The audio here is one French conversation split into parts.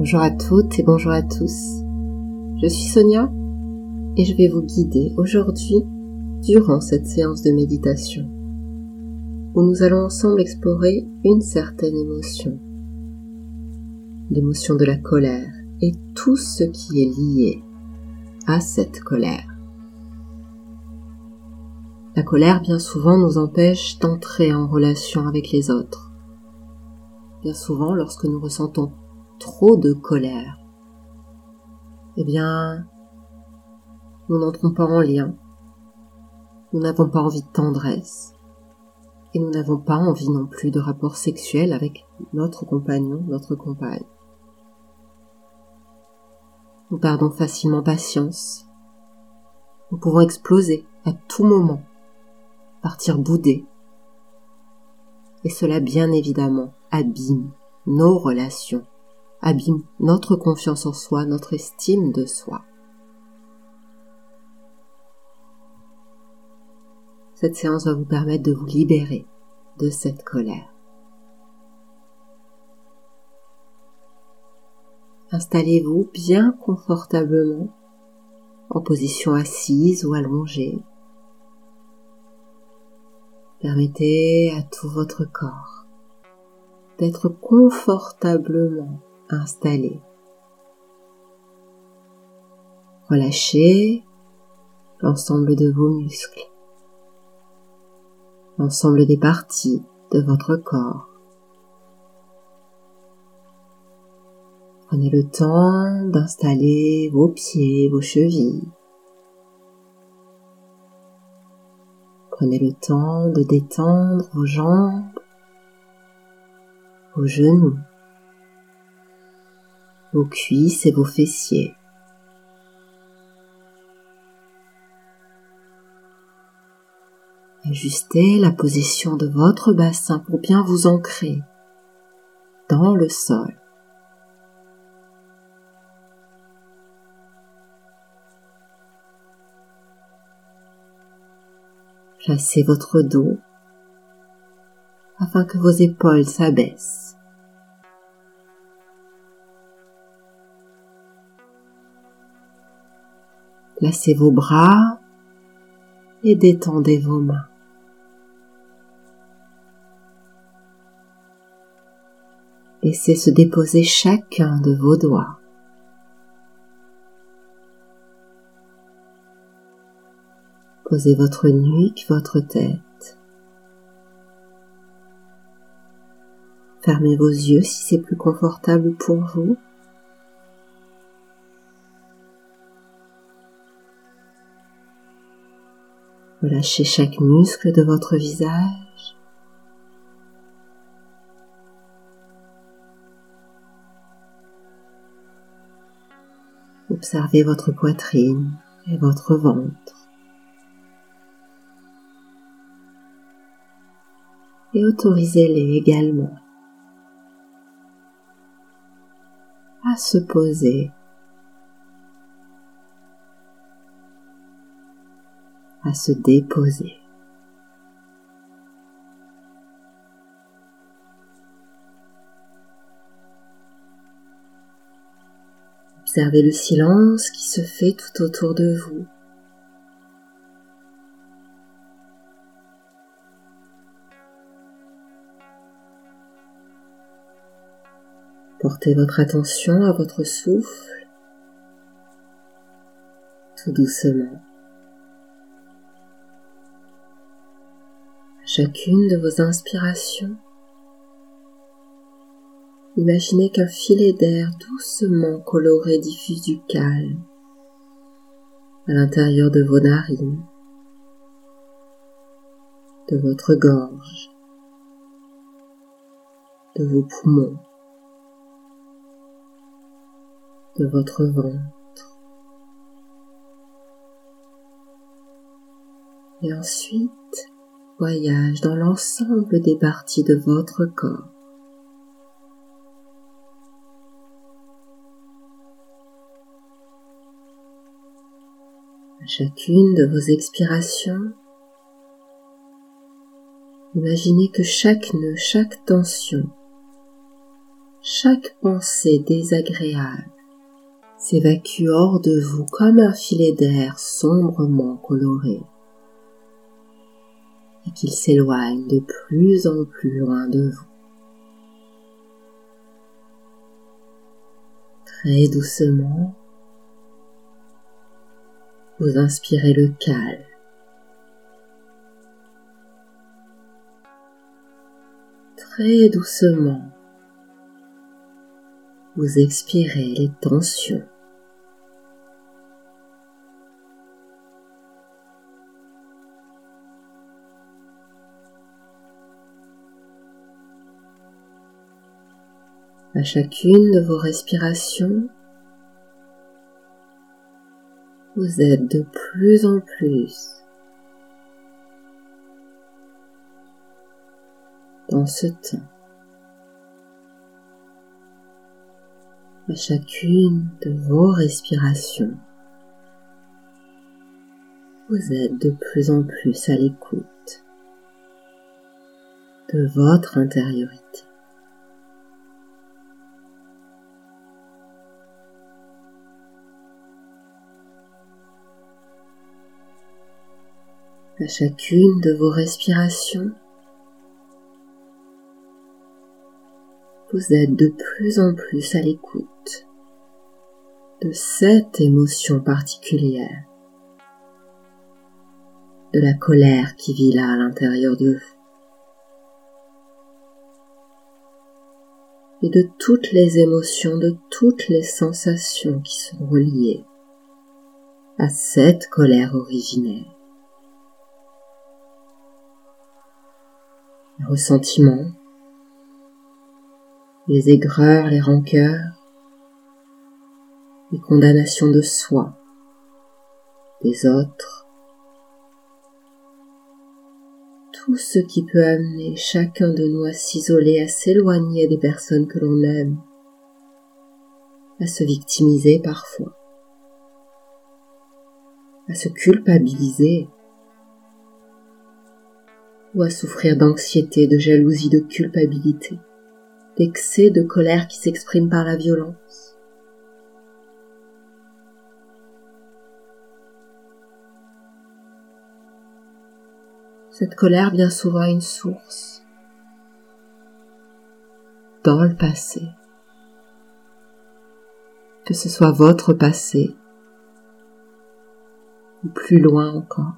Bonjour à toutes et bonjour à tous. Je suis Sonia et je vais vous guider aujourd'hui durant cette séance de méditation où nous allons ensemble explorer une certaine émotion, l'émotion de la colère et tout ce qui est lié à cette colère. La colère, bien souvent, nous empêche d'entrer en relation avec les autres. Bien souvent, lorsque nous ressentons trop de colère, eh bien, nous n'entrons pas en lien, nous n'avons pas envie de tendresse, et nous n'avons pas envie non plus de rapport sexuel avec notre compagnon, notre compagne. Nous perdons facilement patience, nous pouvons exploser à tout moment, partir bouder, et cela bien évidemment abîme nos relations, abîme notre confiance en soi, notre estime de soi. Cette séance va vous permettre de vous libérer de cette colère. Installez-vous bien confortablement en position assise ou allongée. Permettez à tout votre corps d'être confortablement installé. Relâchez l'ensemble de vos muscles, l'ensemble des parties de votre corps. Prenez le temps d'installer vos pieds, vos chevilles. Prenez le temps de détendre vos jambes, vos genoux, vos cuisses et vos fessiers. Ajustez la position de votre bassin pour bien vous ancrer dans le sol. Placez votre dos afin que vos épaules s'abaissent. Placez vos bras et détendez vos mains. Laissez se déposer chacun de vos doigts. Posez votre nuque, votre tête. Fermez vos yeux si c'est plus confortable pour vous. Relâchez chaque muscle de votre visage. Observez votre poitrine et votre ventre. Et autorisez-les également à se poser, à se déposer. Observez le silence qui se fait tout autour de vous. Portez votre attention à votre souffle, tout doucement. À chacune de vos inspirations, imaginez qu'un filet d'air doucement coloré diffuse du calme à l'intérieur de vos narines, de votre gorge, de vos poumons, de votre ventre. Et ensuite, voyage dans l'ensemble des parties de votre corps. À chacune de vos expirations, imaginez que chaque nœud, chaque tension chaque pensée désagréable s'évacue hors de vous comme un filet d'air sombrement coloré et qu'il s'éloigne de plus en plus loin de vous. Très doucement, vous inspirez le calme. Très doucement, vous expirez les tensions. À chacune de vos respirations, vous êtes de plus en plus dans ce temps. À chacune de vos respirations, vous êtes de plus en plus à l'écoute de votre intériorité. À chacune de vos respirations, vous êtes de plus en plus à l'écoute de cette émotion particulière, de la colère qui vit là à l'intérieur de vous, et de toutes les émotions, de toutes les sensations qui sont reliées à cette colère originelle. Les ressentiments, les aigreurs, les rancœurs, les condamnations de soi, des autres, tout ce qui peut amener chacun de nous à s'isoler, à s'éloigner des personnes que l'on aime, à se victimiser parfois, à se culpabiliser, ou à souffrir d'anxiété, de jalousie, de culpabilité, d'excès de colère qui s'exprime par la violence. Cette colère bien souvent a une source dans le passé, que ce soit votre passé ou plus loin encore.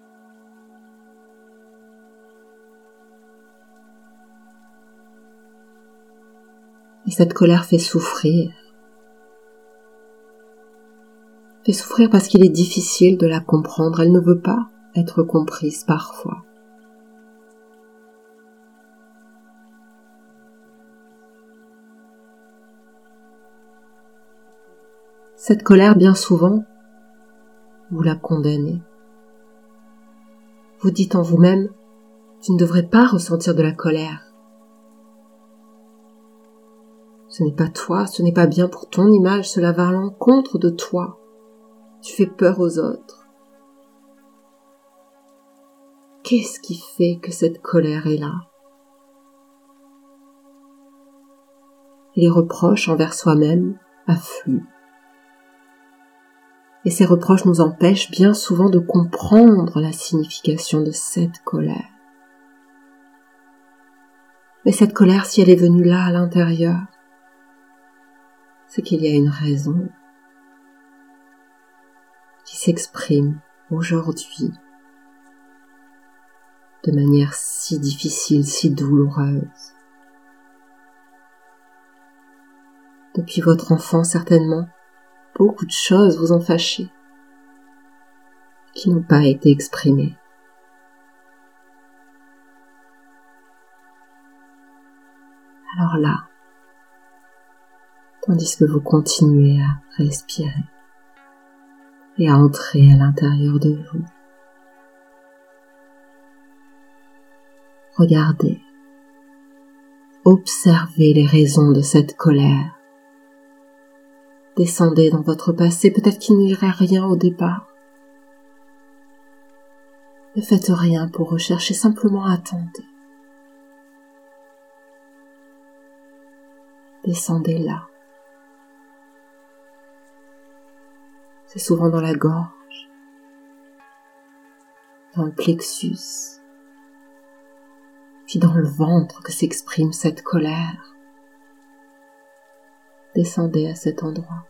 Et cette colère fait souffrir. Fait souffrir parce qu'il est difficile de la comprendre. Elle ne veut pas être comprise parfois. Cette colère, bien souvent, vous la condamnez. Vous dites en vous-même, tu ne devrais pas ressentir de la colère. Ce n'est pas toi, ce n'est pas bien pour ton image, cela va à l'encontre de toi. Tu fais peur aux autres. Qu'est-ce qui fait que cette colère est là? Et les reproches envers soi-même affluent. Et ces reproches nous empêchent bien souvent de comprendre la signification de cette colère. Mais cette colère, si elle est venue là à l'intérieur, c'est qu'il y a une raison qui s'exprime aujourd'hui de manière si difficile, si douloureuse. Depuis votre enfance, certainement, beaucoup de choses vous ont fâché, qui n'ont pas été exprimées. Alors là, tandis que vous continuez à respirer et à entrer à l'intérieur de vous, regardez, observez les raisons de cette colère. Descendez dans votre passé, peut-être qu'il n'y aurait rien au départ. Ne faites rien pour rechercher, simplement attendez. Descendez-la. C'est souvent dans la gorge, dans le plexus, puis dans le ventre que s'exprime cette colère. Descendez à cet endroit.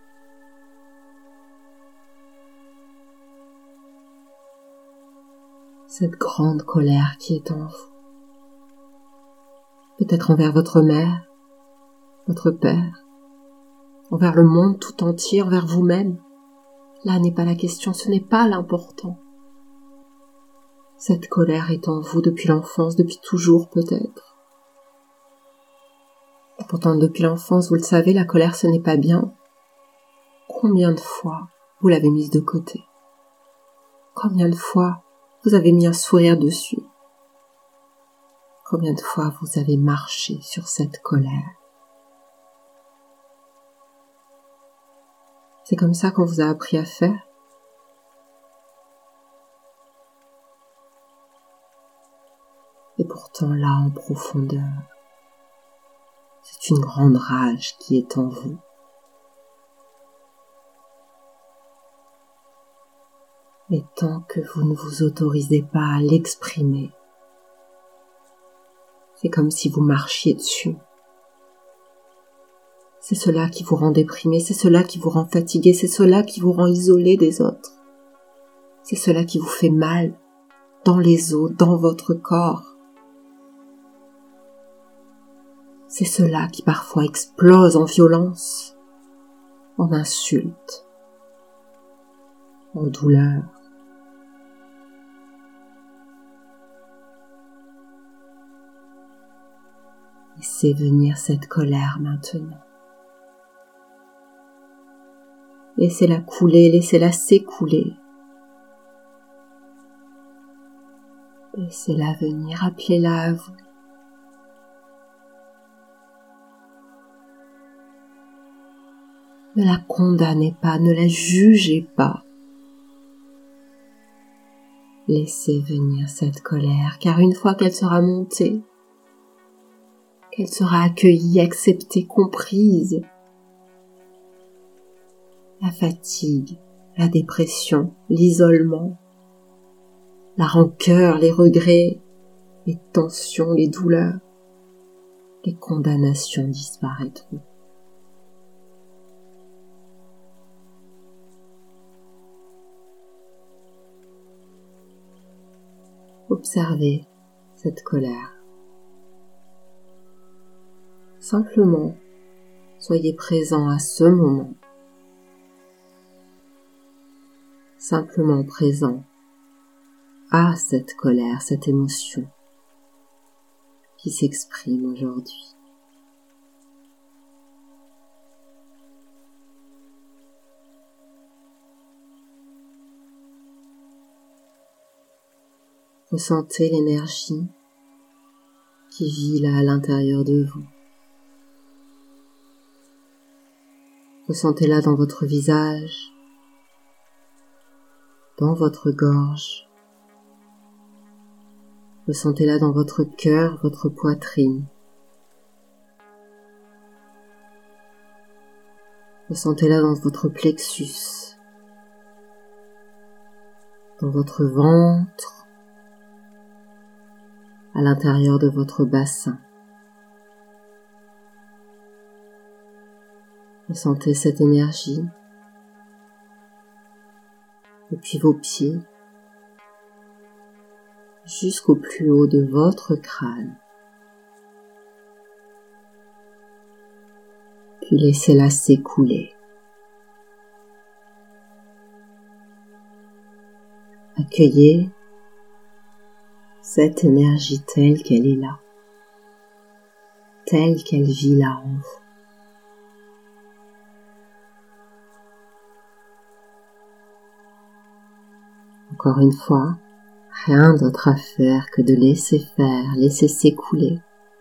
Cette grande colère qui est en vous. Peut-être envers votre mère, votre père, envers le monde tout entier, envers vous-même. Là n'est pas la question, ce n'est pas l'important. Cette colère est en vous depuis l'enfance, depuis toujours peut-être. Et pourtant depuis l'enfance, vous le savez, la colère ce n'est pas bien. Combien de fois vous l'avez mise de côté? Combien de fois vous avez mis un sourire dessus? Combien de fois vous avez marché sur cette colère? C'est comme ça qu'on vous a appris à faire? Et pourtant là, en profondeur, c'est une grande rage qui est en vous. Mais tant que vous ne vous autorisez pas à l'exprimer, c'est comme si vous marchiez dessus. C'est cela qui vous rend déprimé, c'est cela qui vous rend fatigué, c'est cela qui vous rend isolé des autres. C'est cela qui vous fait mal, dans les os, dans votre corps. C'est cela qui parfois explose en violence, en insultes, en douleur. Laissez venir cette colère maintenant. Laissez-la couler, laissez-la s'écouler. Laissez-la venir, appelez-la à vous. Ne la condamnez pas, ne la jugez pas. Laissez venir cette colère, car une fois qu'elle sera montée, qu'elle sera accueillie, acceptée, comprise, la fatigue, la dépression, l'isolement, la rancœur, les regrets, les tensions, les douleurs, les condamnations disparaîtront. Observez cette colère. Simplement, soyez présent à ce moment. Simplement présent à cette colère, cette émotion qui s'exprime aujourd'hui. Ressentez l'énergie qui vit là à l'intérieur de vous. Ressentez-la dans votre visage, dans votre gorge. Ressentez-la dans votre cœur, votre poitrine. Ressentez-la dans votre plexus, dans votre ventre, à l'intérieur de votre bassin. Ressentez cette énergie depuis vos pieds jusqu'au plus haut de votre crâne. Puis laissez-la s'écouler. Accueillez cette énergie telle qu'elle est là, telle qu'elle vit là en vous. Encore une fois, rien d'autre à faire que de laisser faire, laisser s'écouler,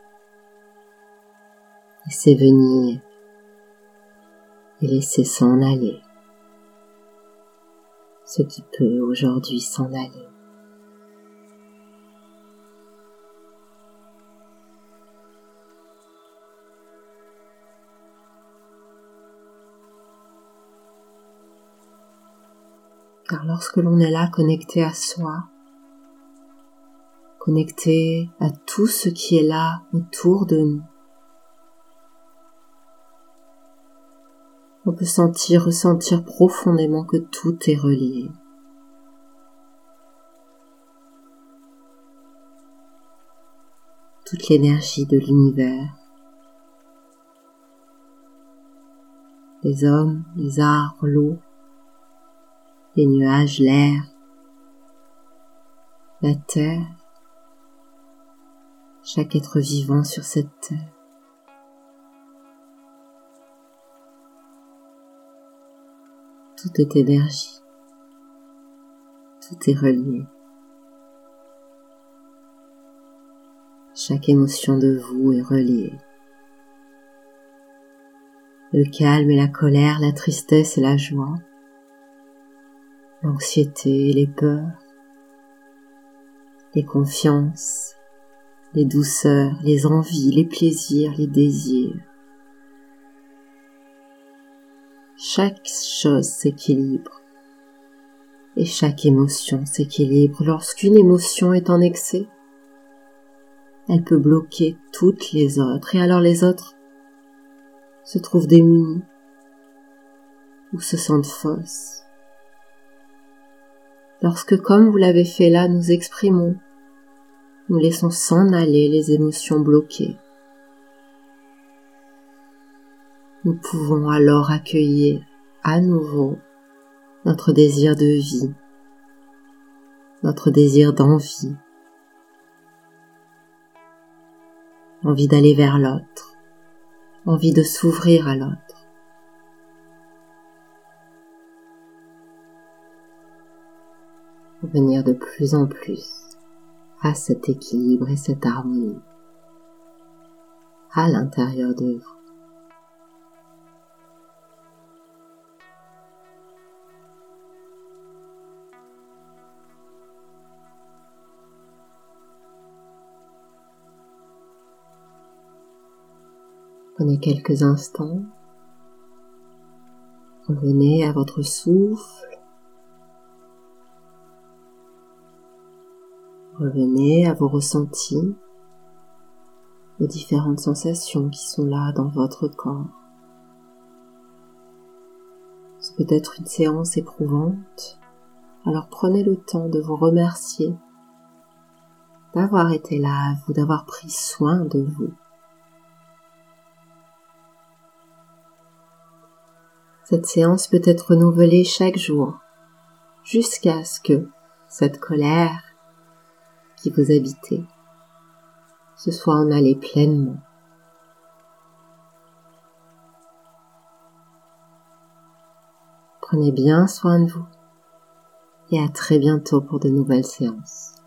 laisser venir et laisser s'en aller ce qui peut aujourd'hui s'en aller. Car lorsque l'on est là connecté à soi, connecté à tout ce qui est là autour de nous, on peut ressentir profondément que tout est relié. Toute l'énergie de l'univers, les hommes, les arbres, l'eau, les nuages, l'air, la terre, chaque être vivant sur cette terre. Tout est énergie, tout est relié. Chaque émotion de vous est reliée. Le calme et la colère, la tristesse et la joie, l'anxiété et les peurs, les confiances, les douceurs, les envies, les plaisirs, les désirs. Chaque chose s'équilibre et chaque émotion s'équilibre. Lorsqu'une émotion est en excès, elle peut bloquer toutes les autres et alors les autres se trouvent démunis ou se sentent fausses. Lorsque, comme vous l'avez fait là, nous exprimons, nous laissons s'en aller les émotions bloquées, nous pouvons alors accueillir à nouveau notre désir de vie, notre désir d'envie, envie d'aller vers l'autre, envie de s'ouvrir à l'autre. Venir de plus en plus à cet équilibre et cette harmonie à l'intérieur de vous. Prenez quelques instants, revenez à votre souffle, revenez à vos ressentis, aux différentes sensations qui sont là dans votre corps. C'est peut-être une séance éprouvante, alors prenez le temps de vous remercier d'avoir été là à vous, d'avoir pris soin de vous. Cette séance peut être renouvelée chaque jour, jusqu'à ce que cette colère qui vous habitait se soit en allée pleinement. Prenez bien soin de vous et à très bientôt pour de nouvelles séances.